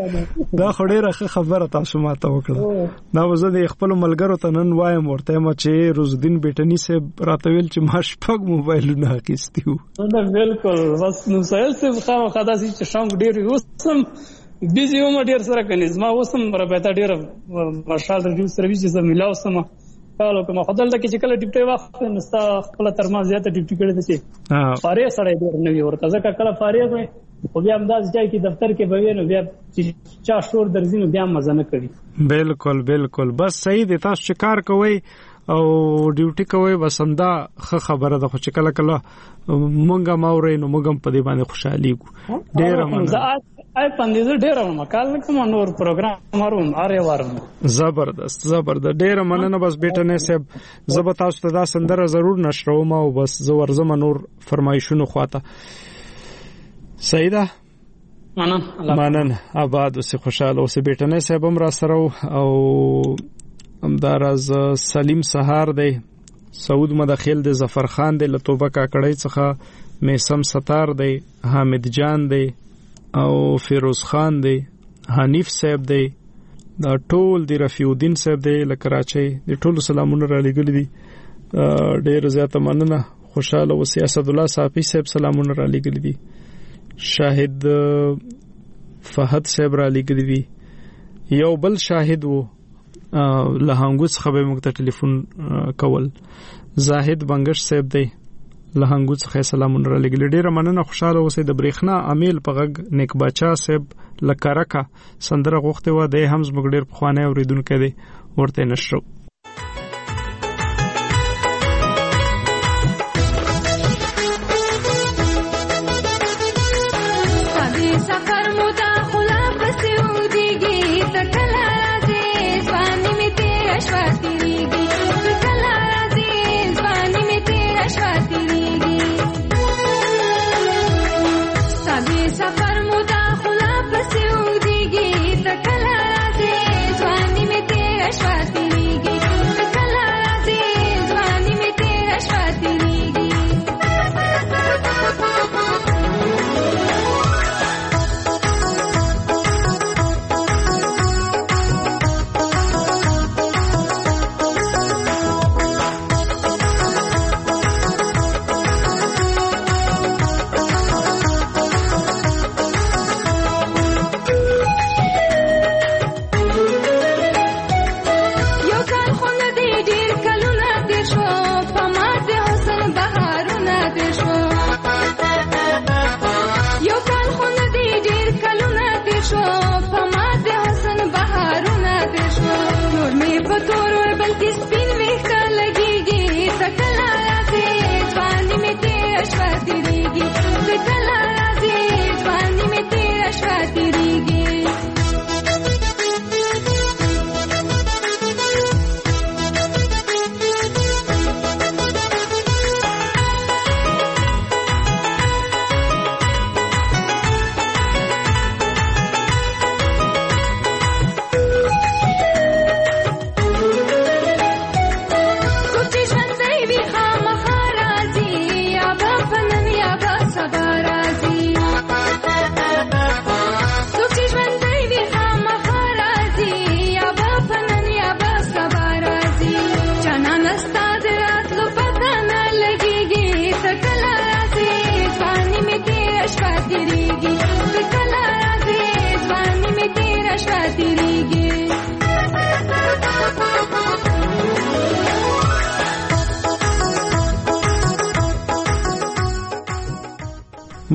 دا خو ډیره خبره تاسو ماته وکړه. دا وزه د خپل ملګرو ته نن وایم ورته ما چې روزدین بیٹنی سه راتویل چې ما شپږ موبایلونه اخیستیو. دا بالکل بس نو سایل سه خامہ خدا سي چې شام ډیر وسم بيزي وم ډیر سره کني زما وسم رابطه ډیر مرشد ریډیو سرویس زه ملاو سم کالو کوم خدل د چې کله ډیپټي وخت نستا خپل ترما زیاته ډیپټي کړی دي چې فارې سره ډیر نوی ورته ځکه کله فارې وي او بیا انداز ځای کې دفتر کې به نو بیا چې چا شور درځینو بیا مزه نه کوي. بالکل بالکل بس صحیح دي تاسو چې کار کوي او ډیوټي کوي بس همدا ښه خبره ده خو چې کله کله مونږه ماورې نو مونږ په دې باندې خوشحالي کو ډیر مننه. آی پندې ډیر ما کال کوم نور پروګرام ماروم اره وارم زبردست زبردست ډیر مننه. بس بیٹنه صاحب زب تاسو ته دا سندره ضرور نشروم او بس زو ورزم نور فرمایشونو خواته صحیح ده. مننه مننه آباد اوسه خوشاله اوسه بیٹنه صاحب هم را سره او همدار از سلیم سهار دی سعود مداخل دی ظفر خان دی لطوبه کاکړی څخه میسم ستار دی حامد جان دی او فیروز خان دی حنیف صاحب دی دا ټول دی رفیع الدین صاحب دی لکراچي دی ټول سلامونه را لګل دي ډیر زیاته مننه خوشاله اوسه. اسد الله صافی صاحب سلامونه را لګل دي. شاهد فهد صاحب را لګل دي. یو بل شاهد وو لهنګوس خبر موږ ته ټلیفون کول زاهد بنگش صاحب دی لهنګوس خې سلامونه را لګل ډیر مننه خوشاله اوسه. د برېخنا امیل پغه نیک بچا صاحب لکرکا سندره غوښته و د هم زموږ ډیر پخوانه اوریدونکو دی ورته نشرو. Ashwati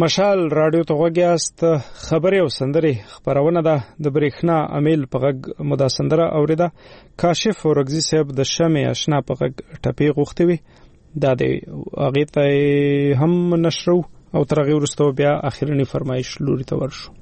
مشال رادیو ته وګیاست خبري او سندري خبرونه ده د برېښنا امیل په غږ مدا سندره اوریده کاشف اورګزي صاحب د شمع آشنا په غږ ټپي غوښتي وي دا د هغه ته هم نشرو او ترغه ورستو بیا اخیرنی فرمایش لوري ته ورشو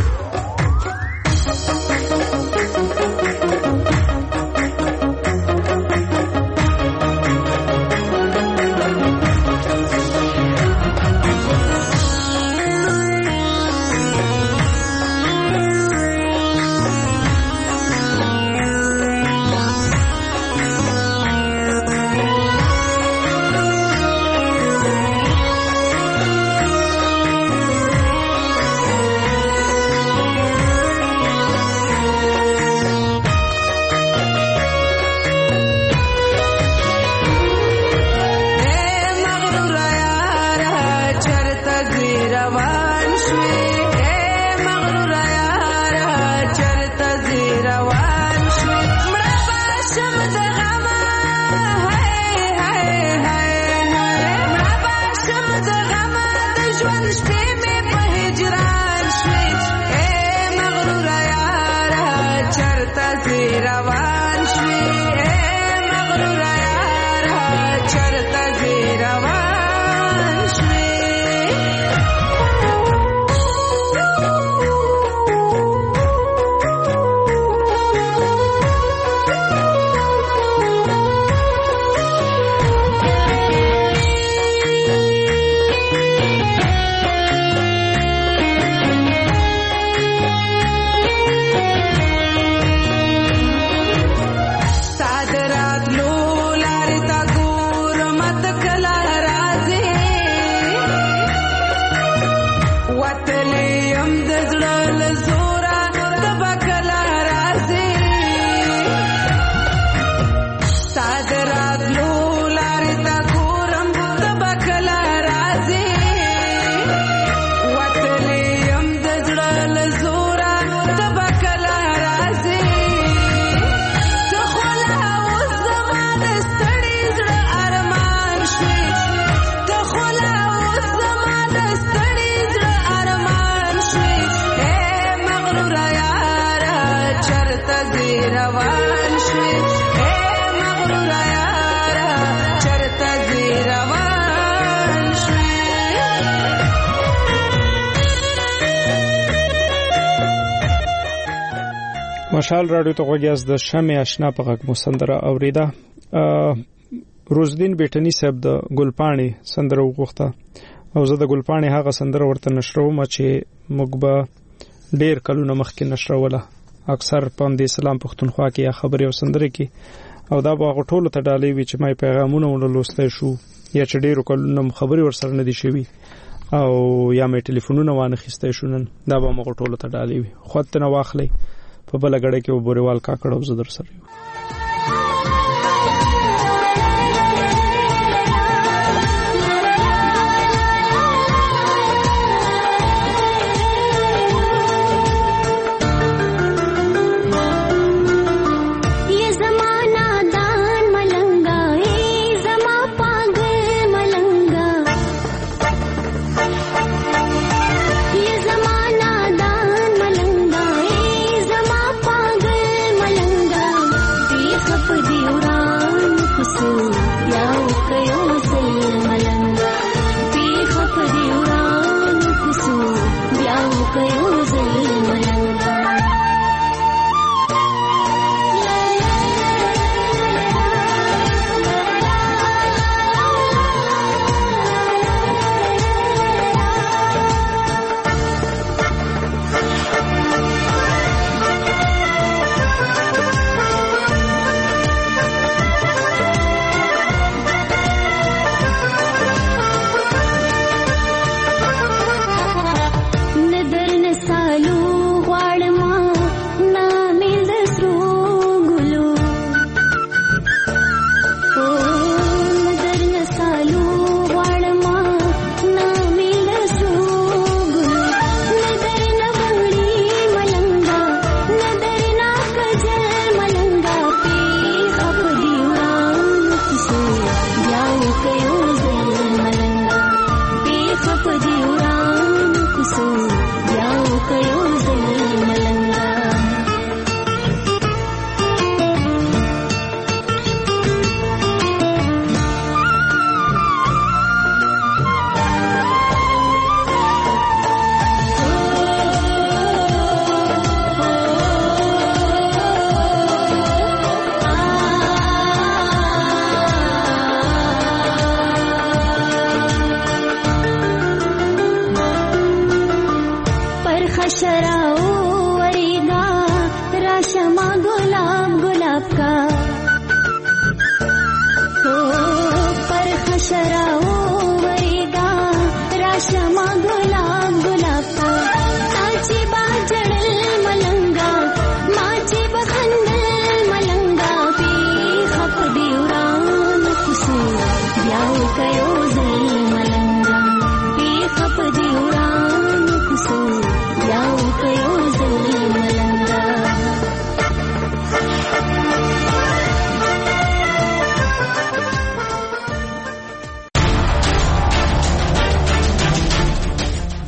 مشال رادیو ته وګیاست د شمع آشنا په غږ مو سندره اوریده روزدین بیٹنی صاحب د ګلپاڼي سندره وغوښته او زه د ګلپاڼي هغه سندره ورته نشروم چې موږ به ډیر کلونه مخکې نشروله اکثر په دې اسلام پښتونخوا کې یا خبري او سندره کې او دا به غټولو ته ډالې وي چې مې پیغامونه ولوستای شو یا چې ډیرو کلونه خبري ورسره نه دي شوی او یا مې ټلیفونونه وانه خسته شونن دا به موږ غټولو ته ډالې وي خو ته نه واخلې په بل غړې کې وبوريوال کاکړ او زدر سره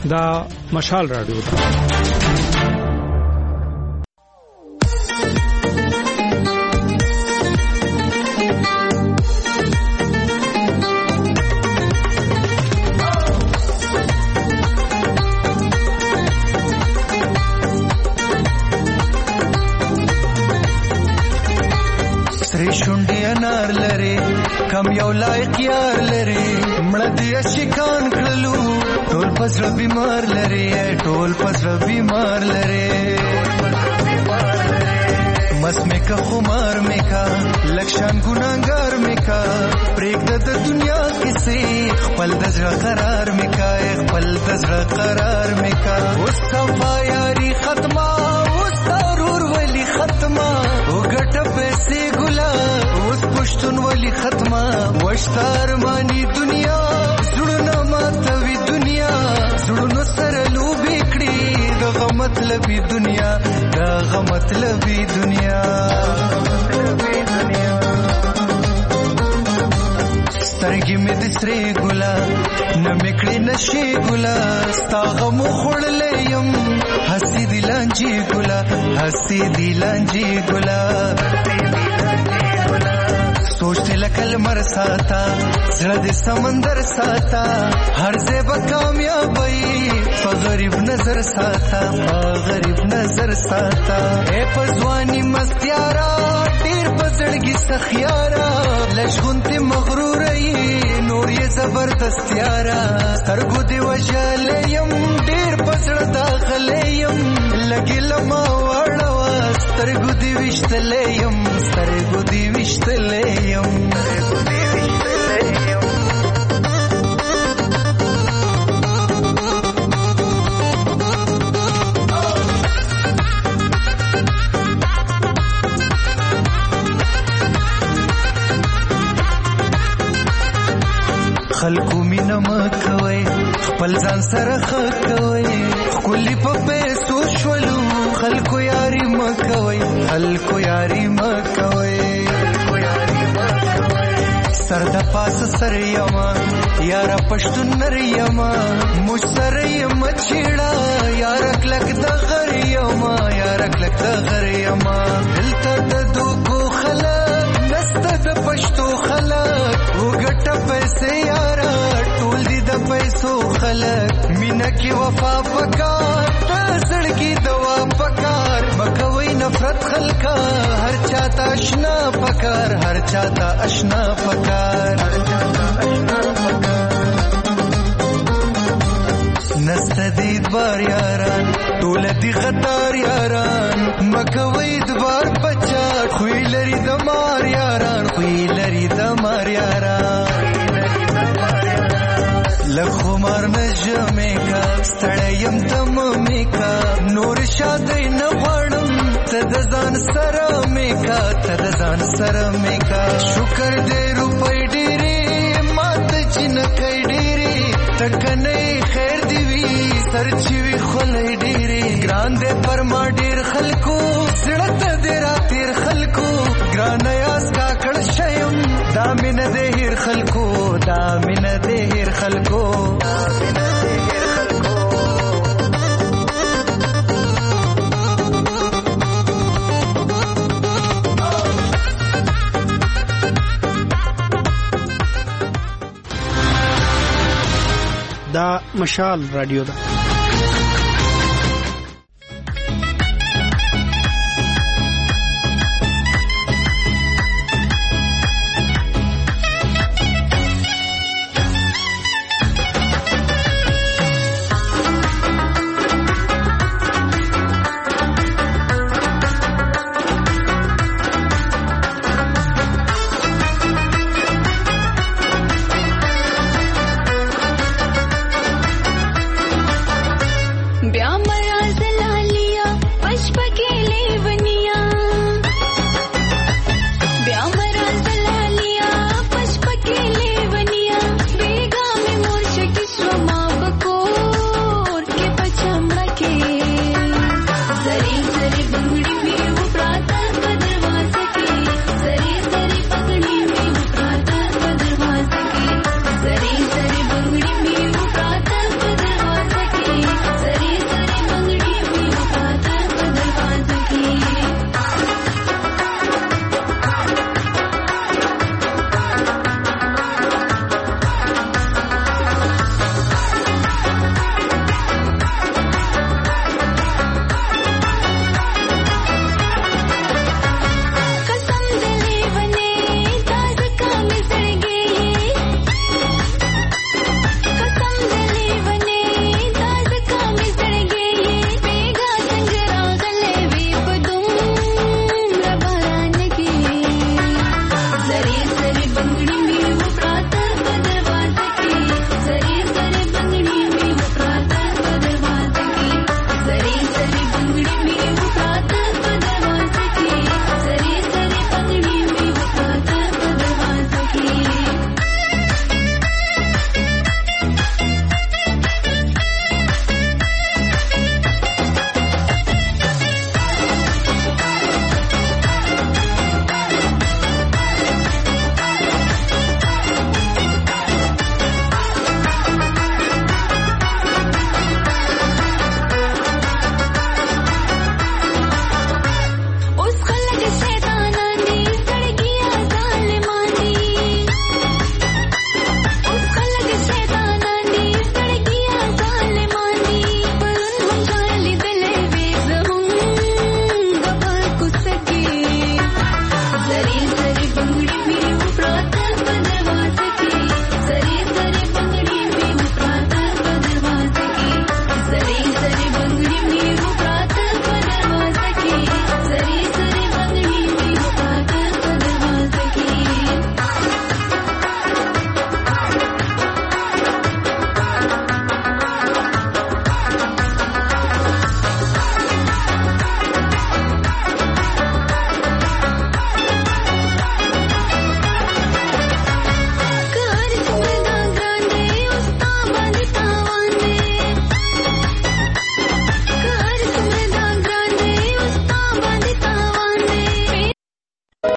دا مشال رادیو ده. کم یو لایق یار لري مړه دې شکان کړلو ټول پزړه بیمار لري ټول پزړه بیمار لري مس میکا خمار میکا لکشان ګناګار میکا پرېګ د دنیا کیسې خپل د زړه قرار میکا خپل د زړه قرار میکا اوس صفا یاري ختمه اوس ضرور ولی ختمه وګټه پیسې ګلا اوس پښتون ولی ختمه وشتار مانی دنیا زړونه ماتوي دنیا زړونو سره لوبې کړې دغه مطلبي دنیا دغه مطلبي دنیا سترګې مې د سرې ګلا نه مې کړې نشې ګلا ستا غم خوړلی یم هسې دي لانجې ګلا هسې دي لانجې ګلا سوچتے لکل مر ساتا زړه دې سمندر ساتا هر ځای به کامیابی په غریب نظر ساتا په غریب نظر ساتا اے په ځواني مستیارا ډېر په زړګي سخیارا لږغونتې مغرور یې نور یې زبردست یارا سترګو دې وژلی یم ډېر په زړه داغلی یم لږې لمه واړوه سترګو دې ویشتلی یم سترګو دې ویشتلی یم خلکو مینه مه کوئ خپل ځان سره ښه کوئ ښکلي په پیسو شولو خلکو یاري مه کوئ خلکو یاري مه کوئ سر د پاسه سر یما یاره پښتون نر یما موږ سره یم چیړه یاره کلک د غر یما یاره کلک د غر یما دلته د دوکو خلک نسته د پښتو خلک وګټه پیسې یاره ټول دي د پیسو خلک مینه کې وفا پکار د زړګي دوا پکار مکوئ نفرت خلکا هر چاته اشنا پکار هر چاته اشنا پکار نسته دی دوار یاران ټول دی خطار یاران مکوئ دوار بچا خوی لري د مار یاران خوی لري د مار یاران لخو مار نجمه کا ستړیم تم میکا نور شادی نه غړم تد ځان سره میکا تد ځان سره میکا شکر دې روپۍ ډېری مات چین کای ډېری تکنه خیر دی وی سرچی وی خلای ډېری ګران دې پر ما ډېر خلکو زړه دې را تیر خلکو ګران یاس کا کړ شیم دا مين دې هر خلکو دا مين دې هر خلکو دا مشال رادیو ده.